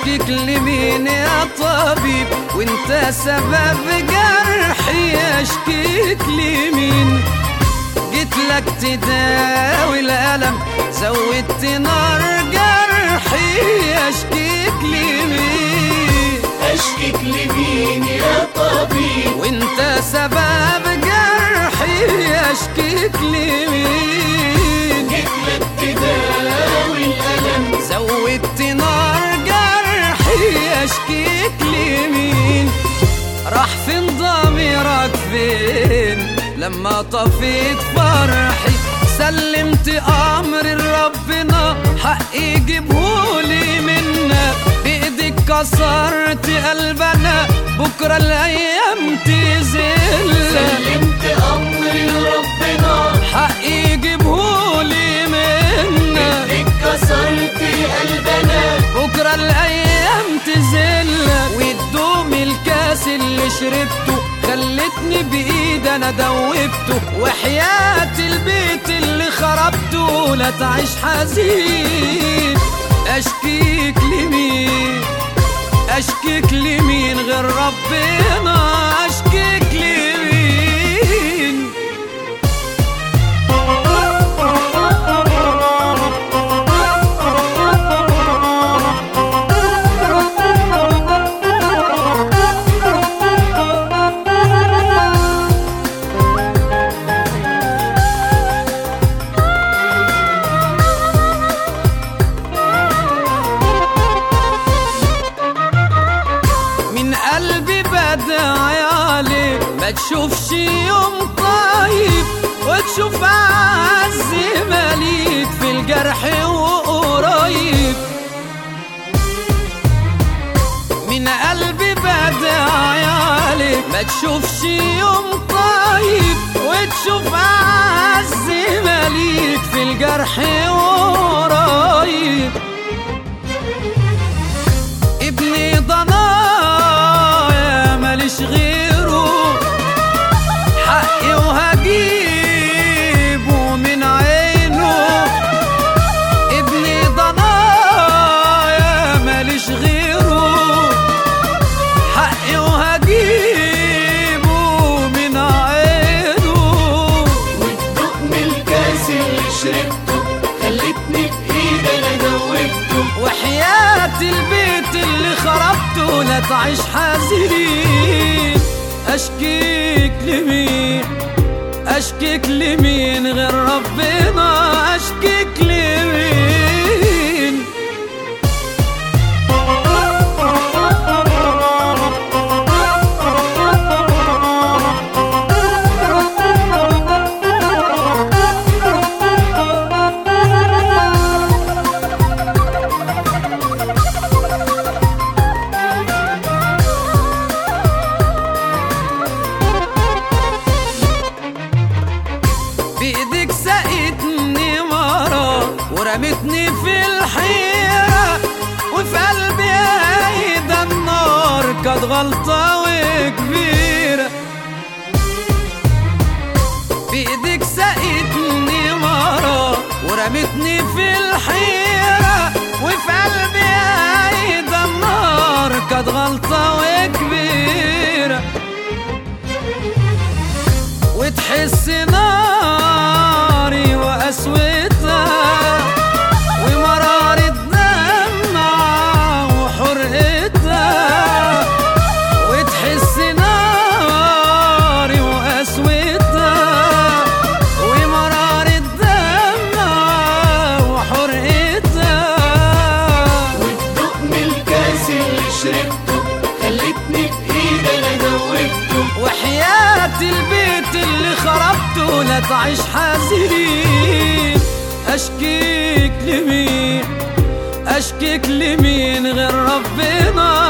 اشكيك لمين يا طبيب وانت سبب جرحي؟ اشكيك لمين؟ جيت لك تداوي الألم زودت نار جرحي. اشكيك لمين؟ اشكيك لمين يا طبيب وانت سبب جرحي؟ اشكيك لمين؟ جيت لك تداوي الألم زودت نار جرحي. اشكيك لمين؟ راح فين ضميرك فين لما طفيت فرحي؟ سلمت امر ربنا حقي جيبهولي منك، بايدك كسرت قلبنا بكره الايام تزل. سلمت امر ربنا حقي جيبهولي منك، بايدك كسرت قلبنا بكره الايام تزل. وتدوم الكاس اللي شربته خلتني بايد انا دوبته، وحياة البيت اللي خربته لا تعيش حزين. اشكيك لمين؟ اشكيك لمين غير ربنا؟ اشكيك لمين؟ قلبي بدعي عليك ما تشوفش يوم طيب، وتشوف أعز مليك في الجرح وقريب. من قلبي بدعي عليك ما تشوفش يوم طيب، وتشوف أعز مليك في الجرح وقريب. ابني ضنايا ماليش غيره، حقي وهجيبه من عينه. ابني ضنايا ماليش غيره، حقي وهجيبه من عينه. وتدوق من الكاس اللي شربته خلتني بايد انا دوبته، وحياة البيت اللي خربته لا تعيش حزين. اشكيك لمين؟ اشكيك لمين غير ربنا؟ اشكيك لمين؟ بإيدك سقتني مرة ورمتني في الحيرة، وفي قلبي ايدا النار كانت غلطة وكبيرة. بإيدك سقتني مرة ورمتني في الحيرة، وفي قلبي ايدا النار كانت غلطة وكبيرة. وتحس ناري وقسوتها ومرار الدمع وحرقتها. وتحس ناري وقسوتها ومرار الدمع وحرقتها. وتدوق من الكاس اللي شربته خلتني بايد انا دوبته، وحياة البيت اللي خربته لا تعيش حزين. اشكيك لمين؟ اشكيك لمين غير ربنا؟